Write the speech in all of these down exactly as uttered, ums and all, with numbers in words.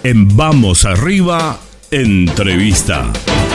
En Vamos Arriba, entrevista.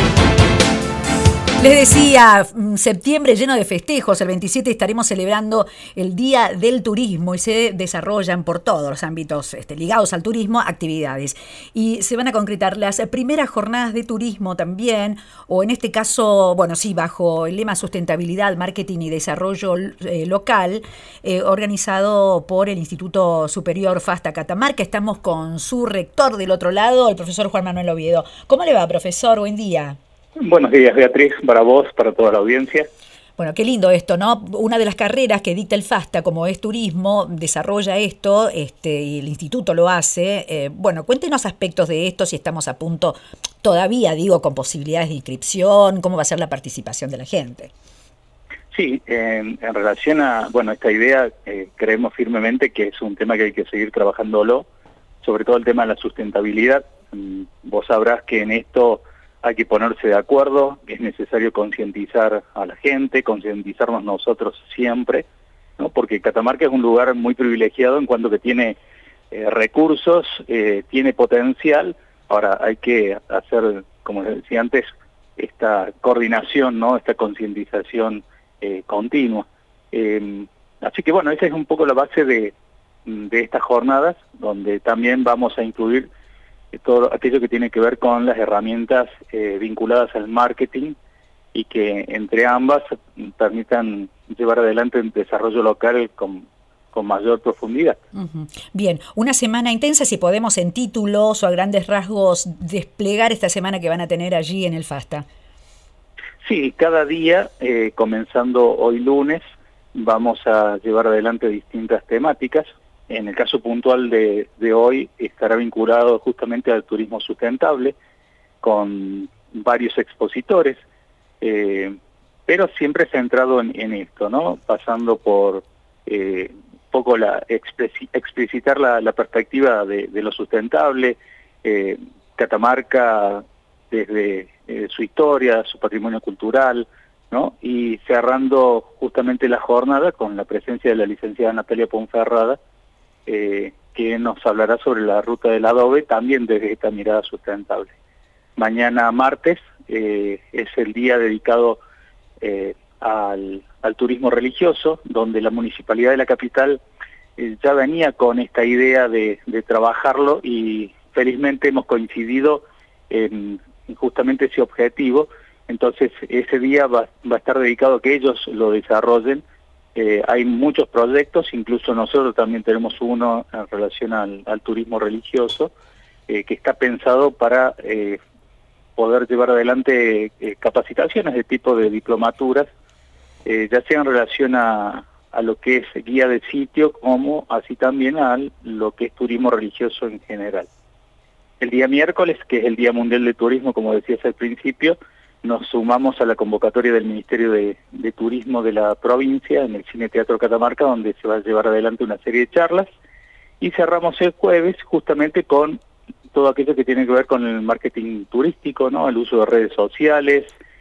Les decía, septiembre lleno de festejos. El veintisiete estaremos celebrando el Día del Turismo y se desarrollan por todos los ámbitos este, ligados al turismo actividades. Y se van a concretar las primeras jornadas de turismo también, o en este caso, bueno, sí, bajo el lema Sustentabilidad, Marketing y Desarrollo eh, Local, eh, organizado por el Instituto Superior FASTA Catamarca. Estamos con su rector del otro lado, el profesor Juan Manuel Oviedo. ¿Cómo le va, profesor? Buen día. Buenos días, Beatriz, para vos, para toda la audiencia. Bueno, qué lindo esto, ¿no? Una de las carreras que dicta el FASTA, como es turismo, desarrolla esto, este, y el instituto lo hace. Eh, bueno, cuéntenos aspectos de esto, si estamos a punto, todavía digo, con posibilidades de inscripción, cómo va a ser la participación de la gente. Sí, en, en relación a, bueno, esta idea, eh, creemos firmemente que es un tema que hay que seguir trabajándolo, sobre todo el tema de la sustentabilidad. Mm, vos sabrás que en esto hay que ponerse de acuerdo, es necesario concientizar a la gente, concientizarnos nosotros siempre, ¿no? Porque Catamarca es un lugar muy privilegiado en cuanto que tiene eh, recursos, eh, tiene potencial. Ahora hay que hacer, como les decía antes, esta coordinación, ¿no? Esta concientización eh, continua. Eh, así que bueno, esa es un poco la base de, de estas jornadas, donde también vamos a incluir todo aquello que tiene que ver con las herramientas eh, vinculadas al marketing y que entre ambas permitan llevar adelante el desarrollo local con, con mayor profundidad. Uh-huh. Bien, una semana intensa, si podemos en títulos o a grandes rasgos desplegar esta semana que van a tener allí en el FASTA. Sí, cada día, eh, comenzando hoy lunes, vamos a llevar adelante distintas temáticas. En el caso puntual de, de hoy estará vinculado justamente al turismo sustentable con varios expositores, eh, pero siempre centrado en, en esto, ¿no? Pasando por eh, un poco la expresi explicitar la, la perspectiva de, de lo sustentable, eh, Catamarca desde eh, su historia, su patrimonio cultural, ¿no? Y cerrando justamente la jornada con la presencia de la licenciada Natalia Ponferrada, Eh, que nos hablará sobre la ruta del adobe, también desde esta mirada sustentable. Mañana martes eh, es el día dedicado eh, al, al turismo religioso, donde la Municipalidad de la Capital eh, ya venía con esta idea de, de trabajarlo y felizmente hemos coincidido en, en justamente ese objetivo. Entonces ese día va, va a estar dedicado a que ellos lo desarrollen. Eh, hay muchos proyectos, incluso nosotros también tenemos uno en relación al, al turismo religioso, eh, que está pensado para eh, poder llevar adelante eh, capacitaciones de tipo de diplomaturas, eh, ya sea en relación a, a lo que es guía de sitio, como así también a lo que es turismo religioso en general. El día miércoles, que es el Día Mundial de Turismo, como decías al principio, nos sumamos a la convocatoria del Ministerio de, de Turismo de la provincia en el Cine Teatro Catamarca, donde se va a llevar adelante una serie de charlas, y cerramos el jueves justamente con todo aquello que tiene que ver con el marketing turístico, ¿no? El uso de redes sociales,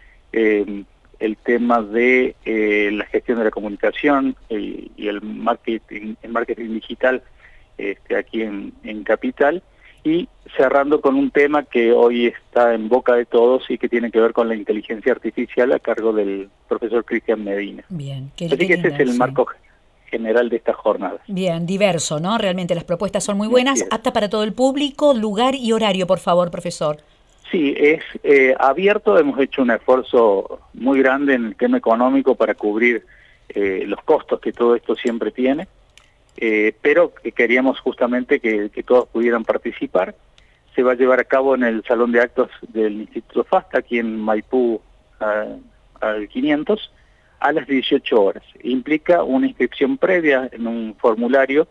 eh, el tema de eh, la gestión de la comunicación eh, y el marketing, el marketing digital este, aquí en, en Capital. Y cerrando con un tema que hoy está en boca de todos y que tiene que ver con la inteligencia artificial a cargo del profesor Cristian Medina. Bien, qué, Así qué que ese lindo, es el sí. marco general de estas jornadas. Bien, diverso, ¿no? Realmente las propuestas son muy buenas, apta para todo el público, lugar y horario, por favor, profesor. Sí, es eh, abierto, hemos hecho un esfuerzo muy grande en el tema económico para cubrir eh, los costos que todo esto siempre tiene. Eh, pero que queríamos justamente que, que todos pudieran participar. Se va a llevar a cabo en el Salón de Actos del Instituto FASTA, aquí en Maipú uh, al quinientos, a las dieciocho horas. Implica una inscripción previa en un formulario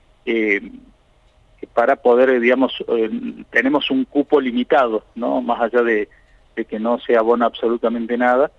eh, para poder, digamos, eh, tenemos un cupo limitado, ¿no? Más allá de, de que no se abona absolutamente nada.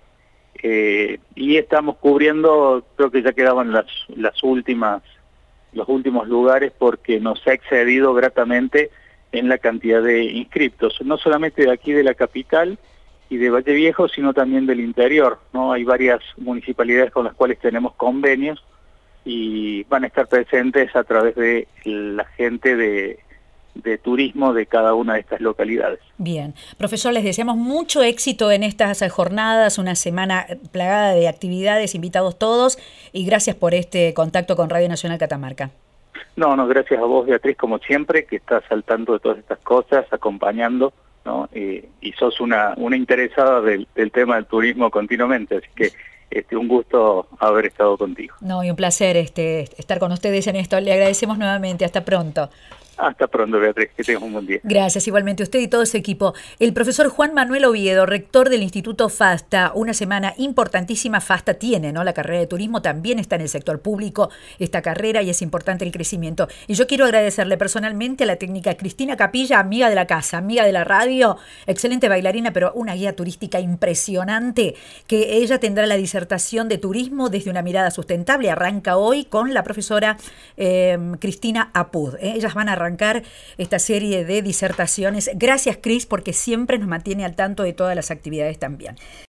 Eh, y estamos cubriendo, creo que ya quedaban las, las últimas los últimos lugares porque nos ha excedido gratamente en la cantidad de inscriptos, no solamente de aquí de la capital y de Valle Viejo, sino también del interior, ¿no? Hay varias municipalidades con las cuales tenemos convenios y van a estar presentes a través de la gente de, de turismo de cada una de estas localidades. Bien. Profesor, les deseamos mucho éxito en estas jornadas, una semana plagada de actividades, invitados todos, y gracias por este contacto con Radio Nacional Catamarca. No, no, gracias a vos, Beatriz, como siempre, que estás al tanto de todas estas cosas, acompañando, ¿no? Eh, y sos una, una interesada del, del tema del turismo continuamente, así que este, un gusto haber estado contigo. No, y un placer este, estar con ustedes en esto. Le agradecemos nuevamente. Hasta pronto. Hasta pronto, Beatriz, que tengas un buen día. Gracias, igualmente usted y todo ese equipo. El profesor Juan Manuel Oviedo, rector del Instituto FASTA, una semana importantísima. FASTA tiene, ¿no? La carrera de turismo también está en el sector público, esta carrera, y es importante el crecimiento. Y yo quiero agradecerle personalmente a la técnica Cristina Capilla, amiga de la casa, amiga de la radio, excelente bailarina, pero una guía turística impresionante, que ella tendrá la disertación de turismo desde una mirada sustentable. Arranca hoy con la profesora eh, Cristina Apud. ¿eh? Ellas van a arrancar esta serie de disertaciones. Gracias, Cris, porque siempre nos mantiene al tanto de todas las actividades también.